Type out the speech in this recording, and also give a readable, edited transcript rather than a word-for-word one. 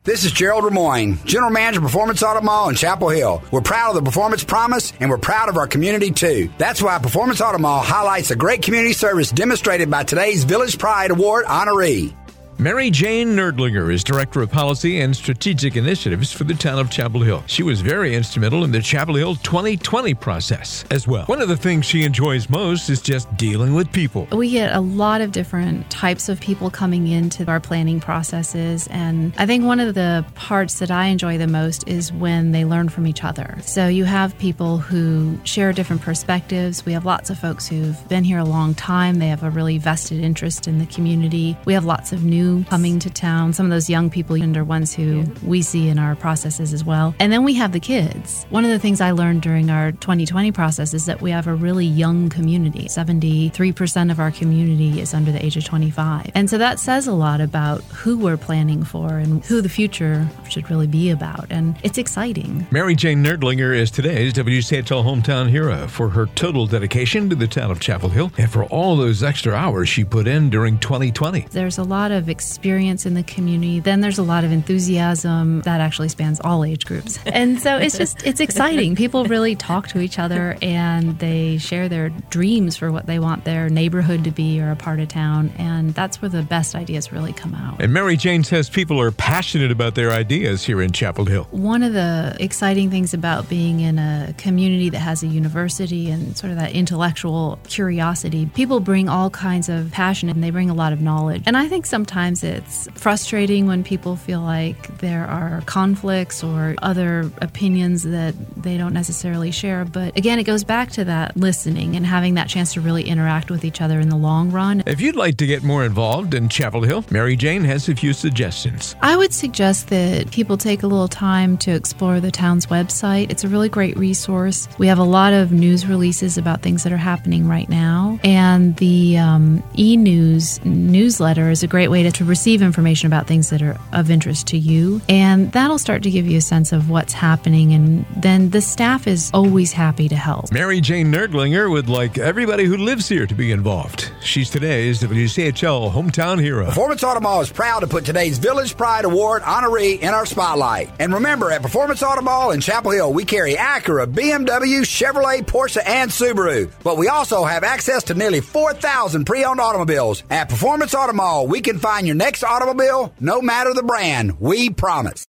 This is Gerald Ramoyne, General Manager of Performance Auto Mall in Chapel Hill. We're proud of the Performance Promise, and we're proud of our community, too. That's why Performance Auto Mall highlights the great community service demonstrated by today's Village Pride Award honoree. Mary Jane Nerdlinger is Director of Policy and Strategic Initiatives for the town of Chapel Hill. She was very instrumental in the Chapel Hill 2020 process as well. One of the things she enjoys most is just dealing with people. We get a lot of different types of people coming into our planning processes, and I think one of the parts that I enjoy the most is when they learn from each other. So you have people who share different perspectives. We have lots of folks who've been here a long time. They have a really vested interest in the community. We have lots of new coming to town. Some of those young people are ones who we see in our processes as well. And then we have the kids. One of the things I learned during our 2020 process is that we have a really young community. 73% of our community is under the age of 25. And so that says a lot about who we're planning for and who the future should really be about. And it's exciting. Mary Jane Nerdlinger is today's WCHL Hometown Hero for her total dedication to the town of Chapel Hill and for all those extra hours she put in during 2020. There's a lot of experience in the community. Then there's a lot of enthusiasm that actually spans all age groups. And so it's exciting. People really talk to each other and they share their dreams for what they want their neighborhood to be or a part of town. And that's where the best ideas really come out. And Mary Jane says people are passionate about their ideas here in Chapel Hill. One of the exciting things about being in a community that has a university and sort of that intellectual curiosity, people bring all kinds of passion and they bring a lot of knowledge. And I think sometimes it's frustrating when people feel like there are conflicts or other opinions that they don't necessarily share. But again, it goes back to that listening and having that chance to really interact with each other in the long run. If you'd like to get more involved in Chapel Hill, Mary Jane has a few suggestions. I would suggest that people take a little time to explore the town's website. It's a really great resource. We have a lot of news releases about things that are happening right now. And the e-news newsletter is a great way to receive information about things that are of interest to you. And that'll start to give you a sense of what's happening. And then the staff is always happy to help. Mary Jane Nerdlinger would like everybody who lives here to be involved. She's today's WCHL Hometown Hero. Performance Auto Mall is proud to put today's Village Pride Award honoree in our spotlight. And remember, at Performance Auto Mall in Chapel Hill, we carry Acura, BMW, Chevrolet, Porsche, and Subaru. But we also have access to nearly 4,000 pre-owned automobiles. At Performance Auto Mall, we can find your next automobile, no matter the brand. We promise.